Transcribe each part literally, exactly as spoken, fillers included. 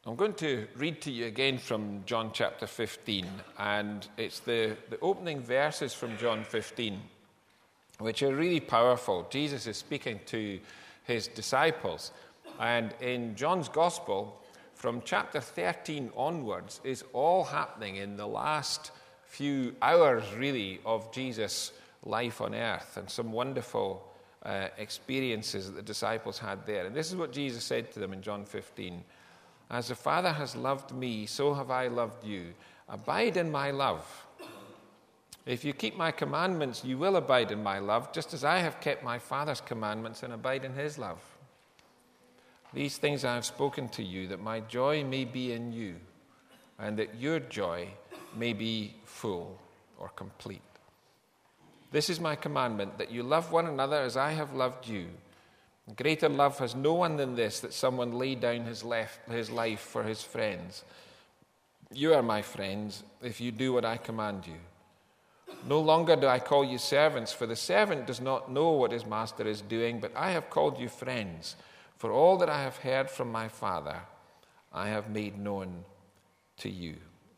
I'm going to read to you again from John chapter fifteen, and it's the, the opening verses from John fifteen, which are really powerful. Jesus is speaking to his disciples, and in John's Gospel, from chapter thirteen onwards, is all happening in the last few hours, really, of Jesus' life on earth, and some wonderful uh, experiences that the disciples had there. And this is what Jesus said to them in John fifteen. As the Father has loved me, so have I loved you. Abide in my love. If you keep my commandments, you will abide in my love, just as I have kept my Father's commandments and abide in his love. These things I have spoken to you, that my joy may be in you, and that your joy may be full or complete. This is my commandment, that you love one another as I have loved you. Greater love has no one than this, that someone lay down his, left, his life for his friends. You are my friends if you do what I command you. No longer do I call you servants, for the servant does not know what his master is doing, but I have called you friends, for all that I have heard from my Father, I have made known to you.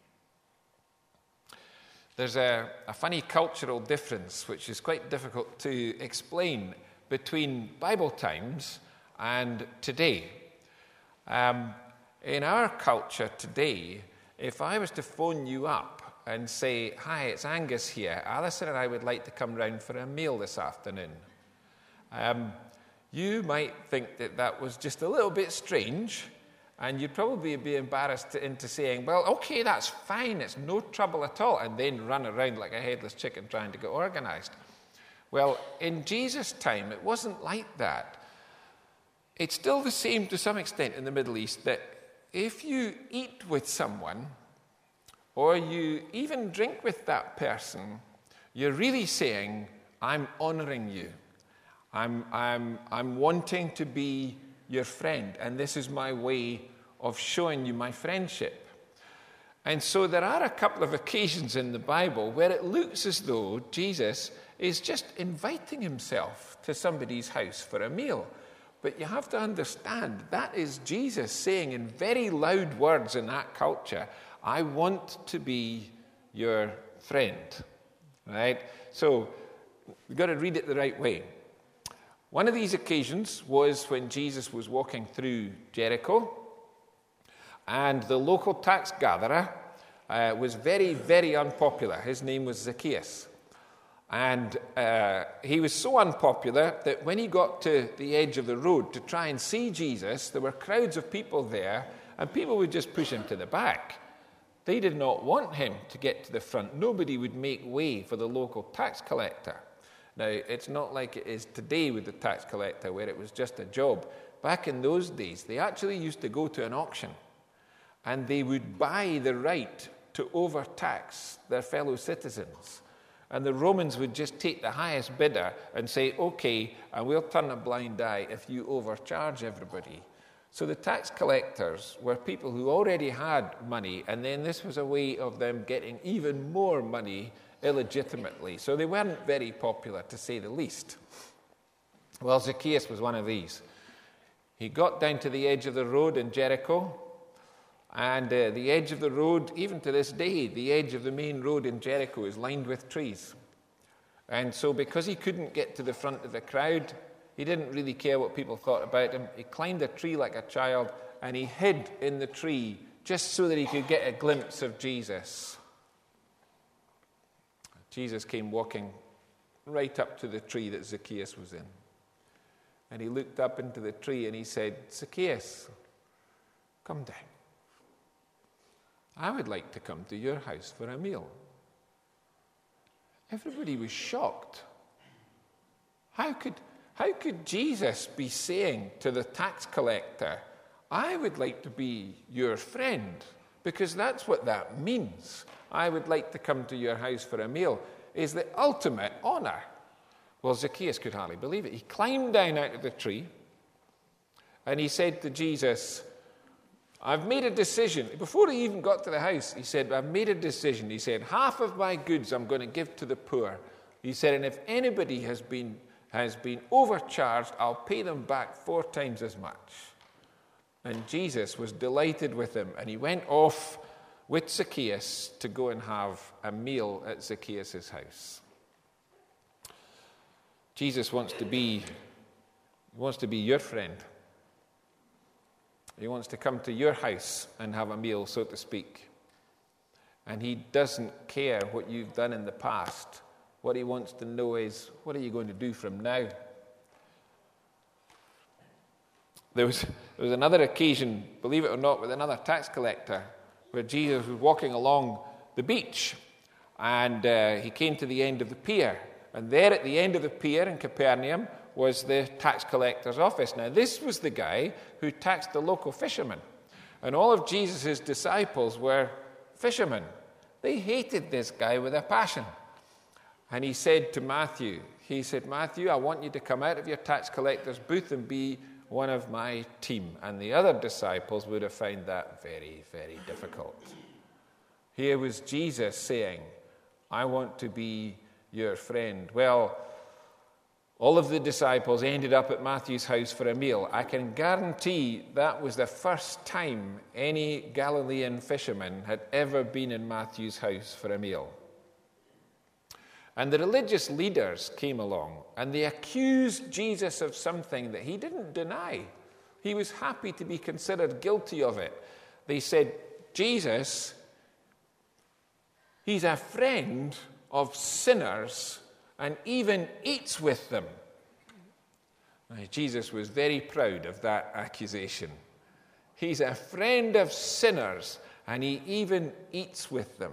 There's a, a funny cultural difference, which is quite difficult to explain, between Bible times and today. Um, in our culture today, if I was to phone you up and say, "Hi, it's Angus here. Alison and I would like to come round for a meal this afternoon," um, you might think that that was just a little bit strange, and you'd probably be embarrassed into saying, "Well, okay, that's fine. It's no trouble at all," and then run around like a headless chicken trying to get organized. Well, in Jesus' time, it wasn't like that. It's still the same to some extent in the Middle East, that if you eat with someone or you even drink with that person, you're really saying, "I'm honoring you. I'm, I'm, I'm wanting to be your friend, and this is my way of showing you my friendship." And so there are a couple of occasions in the Bible where it looks as though Jesus is just inviting himself to somebody's house for a meal. But you have to understand, that is Jesus saying in very loud words in that culture, "I want to be your friend." Right? So we've got to read it the right way. One of these occasions was when Jesus was walking through Jericho, and the local tax gatherer uh, was very, very unpopular. His name was Zacchaeus. And uh, he was so unpopular that when he got to the edge of the road to try and see Jesus, there were crowds of people there, and people would just push him to the back. They did not want him to get to the front. Nobody would make way for the local tax collector. Now, it's not like it is today with the tax collector, where it was just a job. Back in those days, they actually used to go to an auction, and they would buy the right to overtax their fellow citizens. And the Romans would just take the highest bidder and say, "Okay, and we'll turn a blind eye if you overcharge everybody." So the tax collectors were people who already had money, and then this was a way of them getting even more money illegitimately. So they weren't very popular, to say the least. Well, Zacchaeus was one of these. He got down to the edge of the road in Jericho, and uh, the edge of the road, even to this day, the edge of the main road in Jericho is lined with trees. And so because he couldn't get to the front of the crowd, he didn't really care what people thought about him. He climbed a tree like a child, and he hid in the tree just so that he could get a glimpse of Jesus. Jesus came walking right up to the tree that Zacchaeus was in. And he looked up into the tree and he said, "Zacchaeus, come down. I would like to come to your house for a meal." Everybody was shocked. How could, how could Jesus be saying to the tax collector, "I would like to be your friend"? Because that's what that means. "I would like to come to your house for a meal" is the ultimate honor. Well, Zacchaeus could hardly believe it. He climbed down out of the tree, and he said to Jesus, "I've made a decision." Before he even got to the house, he said, "I've made a decision." He said, "Half of my goods I'm going to give to the poor." He said, "And if anybody has been has been overcharged, I'll pay them back four times as much." And Jesus was delighted with him, and he went off with Zacchaeus to go and have a meal at Zacchaeus' house. Jesus wants to be, he wants to be your friend. He wants to come to your house and have a meal, so to speak. And he doesn't care what you've done in the past. What he wants to know is, what are you going to do from now? There was, there was another occasion, believe it or not, with another tax collector, where Jesus was walking along the beach, and uh, he came to the end of the pier. And there at the end of the pier in Capernaum was the tax collector's office. Now, this was the guy who taxed the local fishermen. And all of Jesus' disciples were fishermen. They hated this guy with a passion. And he said to Matthew, he said, Matthew, I want you to come out of your tax collector's booth and be one of my team. And the other disciples would have found that very, very difficult. Here was Jesus saying, I want to be your friend. Well, all of the disciples ended up at Matthew's house for a meal. I can guarantee that was the first time any Galilean fisherman had ever been in Matthew's house for a meal. And the religious leaders came along, and they accused Jesus of something that he didn't deny. He was happy to be considered guilty of it. They said, Jesus, he's a friend of sinners and even eats with them. Now, Jesus was very proud of that accusation. He's a friend of sinners and he even eats with them.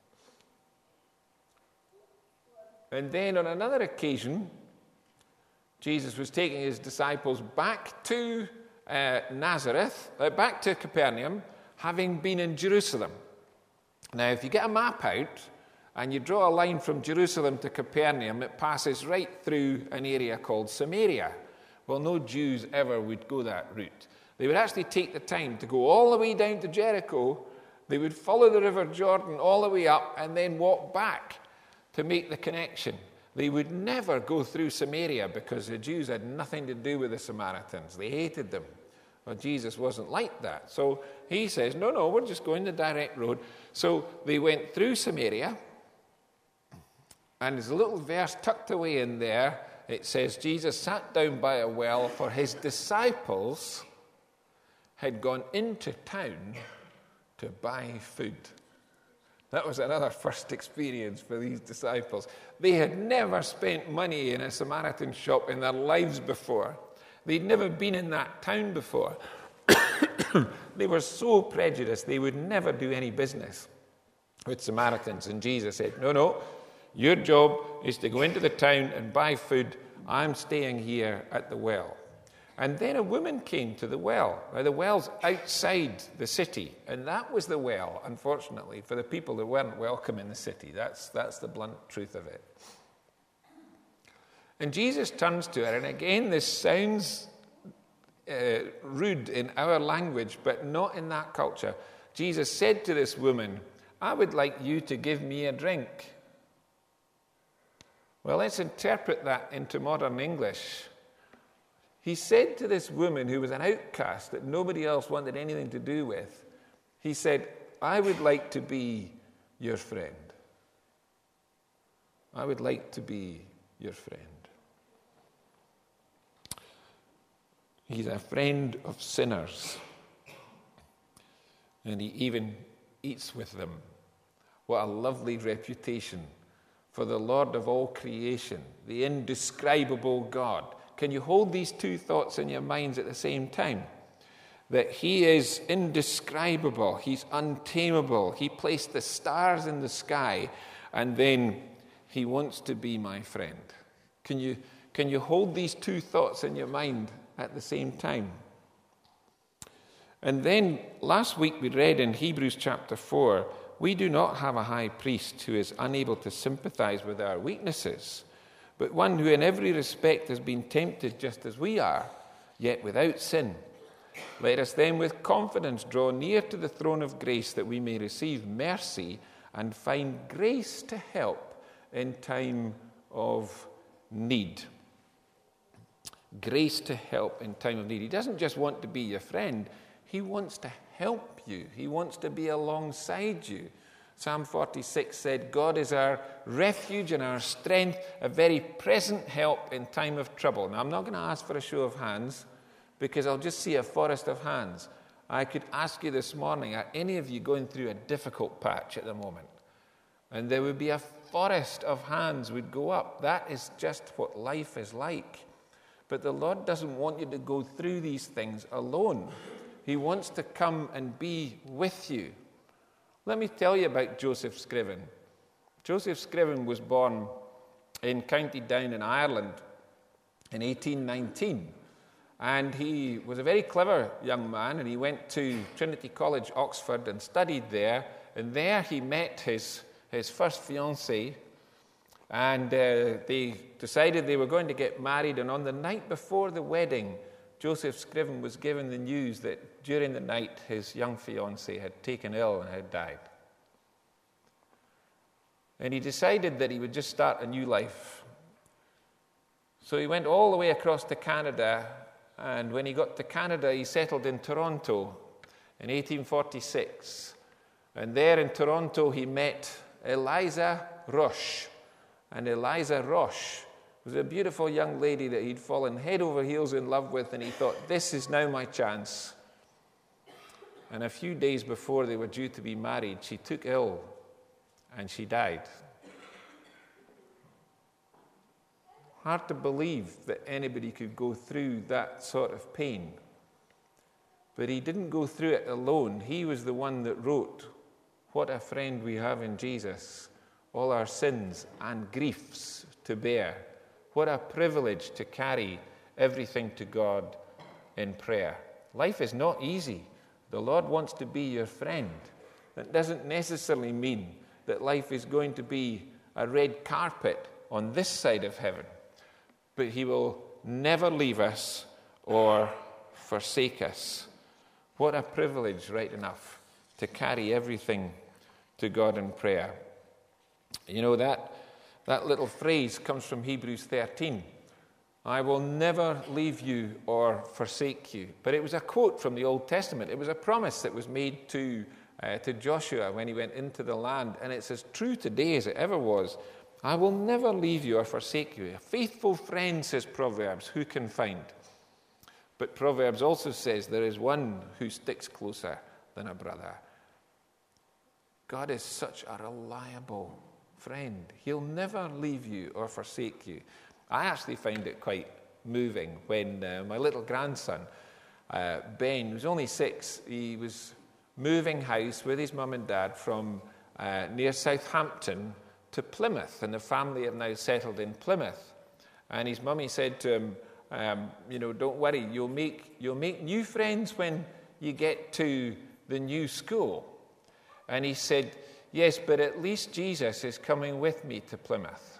And then on another occasion, Jesus was taking his disciples back to uh, Nazareth, uh, back to Capernaum, having been in Jerusalem. Now, if you get a map out and you draw a line from Jerusalem to Capernaum, it passes right through an area called Samaria. Well, no Jews ever would go that route. They would actually take the time to go all the way down to Jericho. They would follow the River Jordan all the way up and then walk back to make the connection. They would never go through Samaria because the Jews had nothing to do with the Samaritans. They hated them. Well, Jesus wasn't like that. So he says, no, no, we're just going the direct road. So they went through Samaria, and there's a little verse tucked away in there. It says, Jesus sat down by a well, for his disciples had gone into town to buy food. That was another first experience for these disciples. They had never spent money in a Samaritan shop in their lives before. They'd never been in that town before. They were so prejudiced, they would never do any business with Samaritans. And Jesus said, no, no, your job is to go into the town and buy food. I'm staying here at the well. And then a woman came to the well. Now, the well's outside the city, and that was the well, unfortunately, for the people that weren't welcome in the city. That's, that's the blunt truth of it. And Jesus turns to her, and again, this sounds uh, rude in our language, but not in that culture. Jesus said to this woman, I would like you to give me a drink. Well, let's interpret that into modern English. He said to this woman who was an outcast that nobody else wanted anything to do with, he said, I would like to be your friend. I would like to be your friend. He's a friend of sinners. And he even eats with them. What a lovely reputation for the Lord of all creation, the indescribable God. Can you hold these two thoughts in your minds at the same time? That he is indescribable, he's untamable, he placed the stars in the sky, and then he wants to be my friend. Can you, can you hold these two thoughts in your mind at the same time? And then last week we read in Hebrews chapter four, we do not have a high priest who is unable to sympathize with our weaknesses, but one who in every respect has been tempted just as we are, yet without sin. Let us then with confidence draw near to the throne of grace that we may receive mercy and find grace to help in time of need. Grace to help in time of need. He doesn't just want to be your friend, He wants to help you. He wants to be alongside you. Psalm forty-six said, God is our refuge and our strength, a very present help in time of trouble. Now, I'm not going to ask for a show of hands, because I'll just see a forest of hands. I could ask you this morning, are any of you going through a difficult patch at the moment? And there would be a forest of hands would go up. That is just what life is like. But the Lord doesn't want you to go through these things alone. He wants to come and be with you. Let me tell you about Joseph Scriven. Joseph Scriven was born in County Down in Ireland in eighteen nineteen. And he was a very clever young man, and he went to Trinity College, Oxford, and studied there. And there he met his, his first fiancée, and uh, they decided they were going to get married. And on the night before the wedding, Joseph Scriven was given the news that during the night his young fiancée had taken ill and had died. And he decided that he would just start a new life. So he went all the way across to Canada, and when he got to Canada, he settled in Toronto in eighteen forty-six. And there in Toronto, he met Eliza Roche. And Eliza Roche was a beautiful young lady that he'd fallen head over heels in love with, and he thought, this is now my chance. And a few days before they were due to be married, she took ill, and she died. Hard to believe that anybody could go through that sort of pain. But he didn't go through it alone. He was the one that wrote, what a friend we have in Jesus, all our sins and griefs to bear. What a privilege to carry everything to God in prayer. Life is not easy. The Lord wants to be your friend. That doesn't necessarily mean that life is going to be a red carpet on this side of heaven. But he will never leave us or forsake us. What a privilege, right enough, to carry everything to God in prayer. You know, that, that little phrase comes from Hebrews thirteen. I will never leave you or forsake you. But it was a quote from the Old Testament. It was a promise that was made to, uh, to Joshua when he went into the land. And it's as true today as it ever was. I will never leave you or forsake you. A faithful friend, says Proverbs, who can find? But Proverbs also says there is one who sticks closer than a brother. God is such a reliable friend. He'll never leave you or forsake you. I actually find it quite moving when uh, my little grandson, uh, Ben, was only six, he was moving house with his mum and dad from uh, near Southampton to Plymouth, and the family have now settled in Plymouth. And his mummy said to him, um, you know, don't worry, you'll make, you'll make new friends when you get to the new school. And he said, yes, but at least Jesus is coming with me to Plymouth.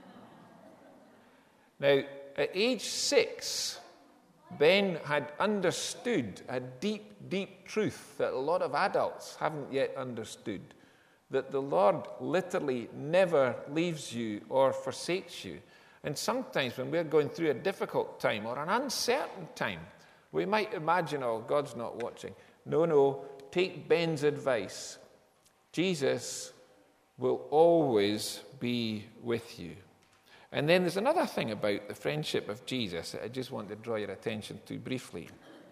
Now, at age six, Ben had understood a deep, deep truth that a lot of adults haven't yet understood, that the Lord literally never leaves you or forsakes you. And sometimes when we're going through a difficult time or an uncertain time, we might imagine, oh, God's not watching. No, no, take Ben's advice. Jesus will always be with you. And then there's another thing about the friendship of Jesus that I just want to draw your attention to briefly.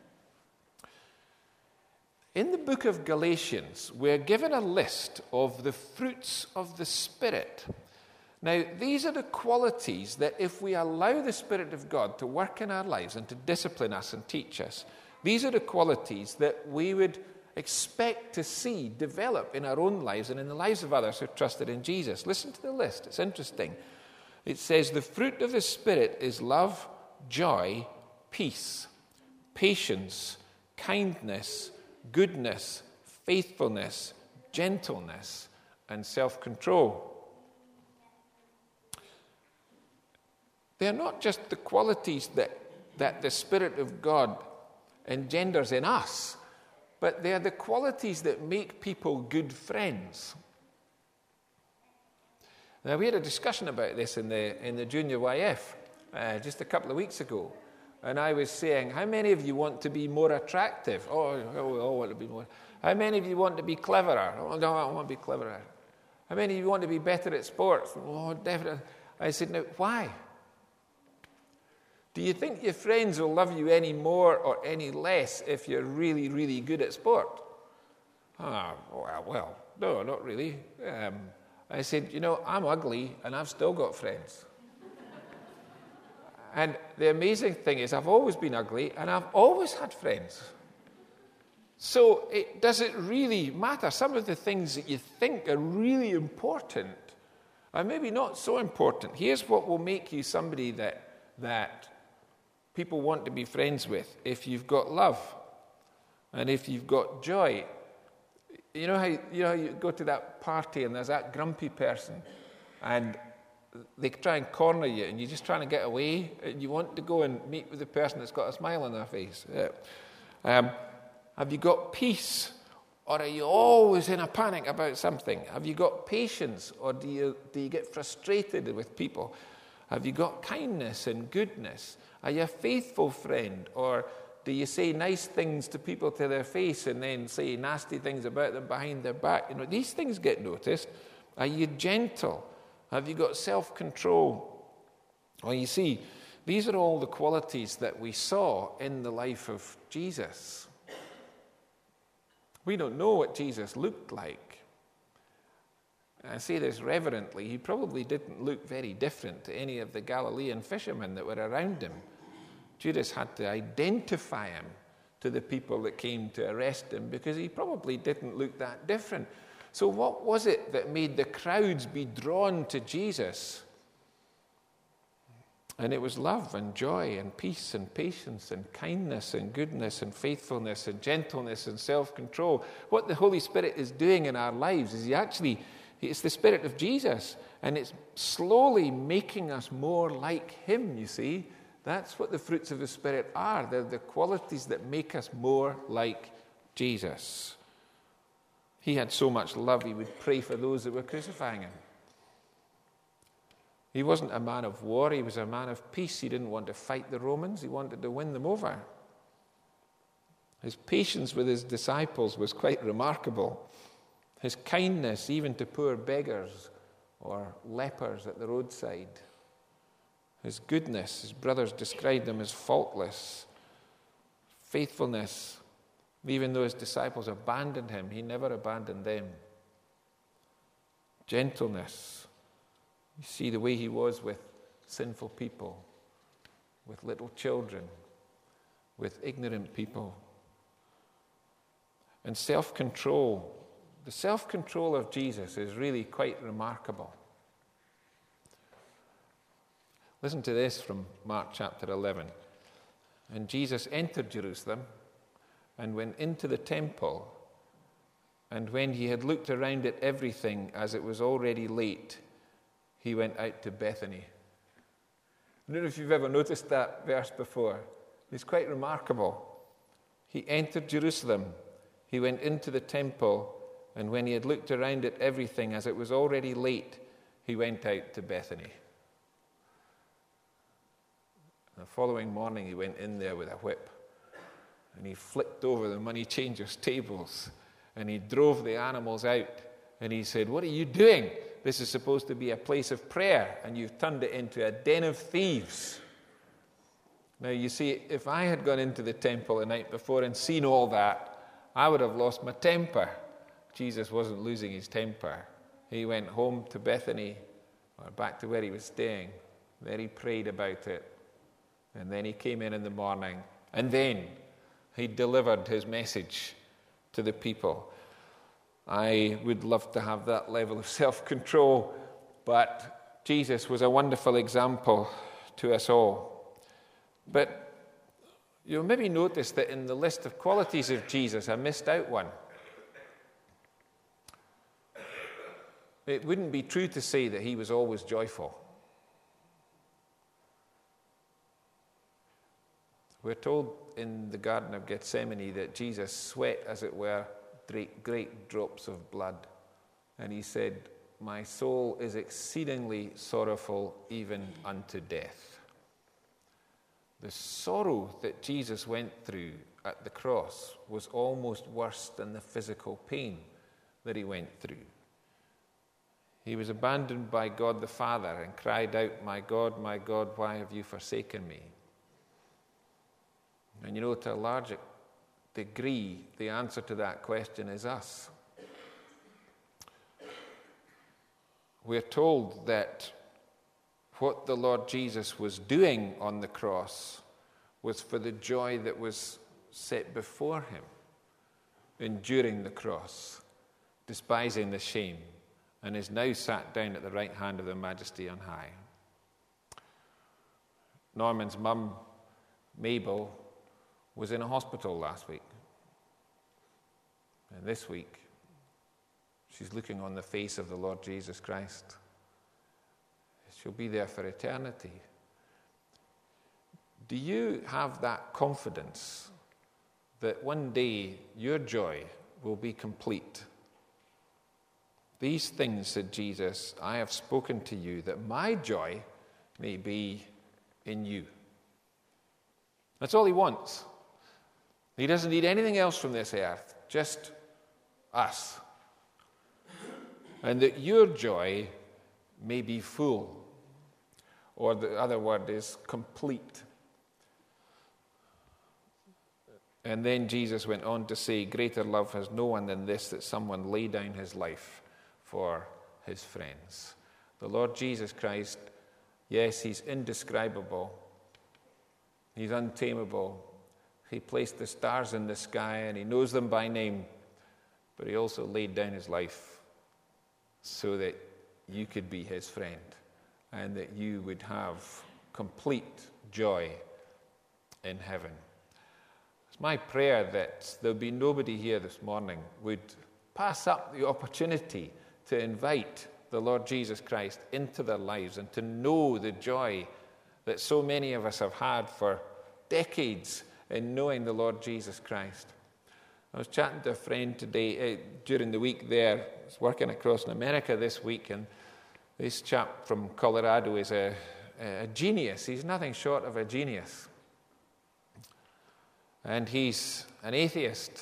In the book of Galatians, we're given a list of the fruits of the Spirit. Now, these are the qualities that if we allow the Spirit of God to work in our lives and to discipline us and teach us, these are the qualities that we would expect to see develop in our own lives and in the lives of others who trusted in Jesus. Listen to the list. It's interesting. It says, the fruit of the Spirit is love, joy, peace, patience, kindness, goodness, faithfulness, gentleness, and self-control. They're not just the qualities that, that the Spirit of God engenders in us, but they're the qualities that make people good friends. Now, we had a discussion about this in the, in the Junior Y F uh, just a couple of weeks ago. and I was saying, how many of you want to be more attractive? Oh, we all want to be more. How many of you want to be cleverer? Oh, no, I want to be cleverer. How many of you want to be better at sports? Oh, definitely. I said, now, why? Do you think your friends will love you any more or any less if you're really, really good at sport? Ah, well, well, no, not really. Um, I said, you know, I'm ugly and I've still got friends. And the amazing thing is I've always been ugly and I've always had friends. So it doesn't really matter. Some of the things that you think are really important are maybe not so important. Here's what will make you somebody that, that people want to be friends with. If you've got love and if you've got joy. You know how you, you know how you go to that party and there's that grumpy person and they try and corner you and you're just trying to get away and you want to go and meet with the person that's got a smile on their face. Yeah. Um, have you got peace, or are you always in a panic about something? Have you got patience, or do you, do you get frustrated with people? Have you got kindness and goodness? Are you a faithful friend, or do you say nice things to people to their face and then say nasty things about them behind their back? You know, these things get noticed. Are you gentle? Have you got self-control? Well, you see, these are all the qualities that we saw in the life of Jesus. We don't know what Jesus looked like. I say this reverently. He probably didn't look very different to any of the Galilean fishermen that were around him. Judas had to identify him to the people that came to arrest him because he probably didn't look that different. So what was it that made the crowds be drawn to Jesus? And it was love and joy and peace and patience and kindness and goodness and faithfulness and gentleness and self-control. What the Holy Spirit is doing in our lives is he actually, it's the Spirit of Jesus, and it's slowly making us more like him, you see. That's what the fruits of the Spirit are. They're the qualities that make us more like Jesus. He had so much love, he would pray for those that were crucifying him. He wasn't a man of war, he was a man of peace. He didn't want to fight the Romans, he wanted to win them over. His patience with his disciples was quite remarkable. His kindness, even to poor beggars or lepers at the roadside. His goodness, his brothers described him as faultless. Faithfulness, even though his disciples abandoned him, he never abandoned them. Gentleness. You see the way he was with sinful people, with little children, with ignorant people. And self-control. The self-control of Jesus is really quite remarkable. Listen to this from Mark chapter eleven. And Jesus entered Jerusalem and went into the temple, and when he had looked around at everything, as it was already late, he went out to Bethany. I don't know if you've ever noticed that verse before. It's quite remarkable. He entered Jerusalem, he went into the temple, and when he had looked around at everything, as it was already late, he went out to Bethany. The following morning, he went in there with a whip, and he flicked over the money changers' tables, and he drove the animals out, and he said, "What are you doing? This is supposed to be a place of prayer, and you've turned it into a den of thieves." Now, you see, if I had gone into the temple the night before and seen all that, I would have lost my temper. Jesus wasn't losing his temper. He went home to Bethany, or back to where he was staying. There he prayed about it. And then he came in in the morning, and then he delivered his message to the people. I would love to have that level of self-control, but Jesus was a wonderful example to us all. But you'll maybe notice that in the list of qualities of Jesus, I missed out one. It wouldn't be true to say that he was always joyful. We're told in the Garden of Gethsemane that Jesus sweat, as it were, great, great drops of blood. And he said, "My soul is exceedingly sorrowful, even unto death." The sorrow that Jesus went through at the cross was almost worse than the physical pain that he went through. He was abandoned by God the Father and cried out, "My God, my God, why have you forsaken me?" And you know, to a large degree, the answer to that question is us. We're told that what the Lord Jesus was doing on the cross was for the joy that was set before him, enduring the cross, despising the shame, and is now sat down at the right hand of the Majesty on high. Norman's mum, Mabel, was in a hospital last week. And this week, she's looking on the face of the Lord Jesus Christ. She'll be there for eternity. Do you have that confidence that one day your joy will be complete? These things, said Jesus, I have spoken to you, that my joy may be in you. That's all he wants. He doesn't need anything else from this earth, just us. And that your joy may be full. Or the other word is complete. And then Jesus went on to say, greater love has no one than this, that someone lay down his life for his friends. The Lord Jesus Christ, yes, he's indescribable. He's untamable. He placed the stars in the sky and he knows them by name. But he also laid down his life so that you could be his friend and that you would have complete joy in heaven. It's my prayer that there'll be nobody here this morning would pass up the opportunity to invite the Lord Jesus Christ into their lives and to know the joy that so many of us have had for decades in knowing the Lord Jesus Christ. I was chatting to a friend today, uh, during the week there. I was working across in America this week, and this chap from Colorado is a, a genius. He's nothing short of a genius. And he's an atheist.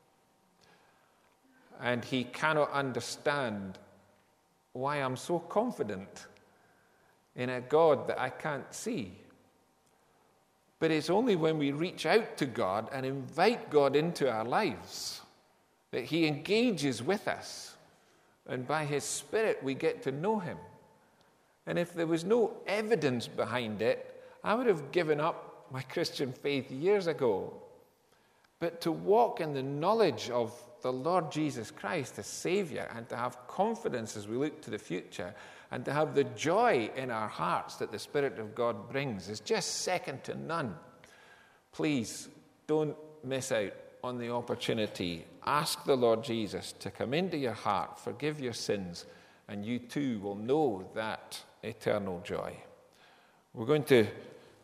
And he cannot understand why I'm so confident in a God that I can't see. But it's only when we reach out to God and invite God into our lives that he engages with us. And by his Spirit, we get to know him. And if there was no evidence behind it, I would have given up my Christian faith years ago. But to walk in the knowledge of the Lord Jesus Christ as Savior and to have confidence as we look to the future and to have the joy in our hearts that the Spirit of God brings is just second to none. Please don't miss out on the opportunity. Ask the Lord Jesus to come into your heart, forgive your sins, and you too will know that eternal joy. We're going to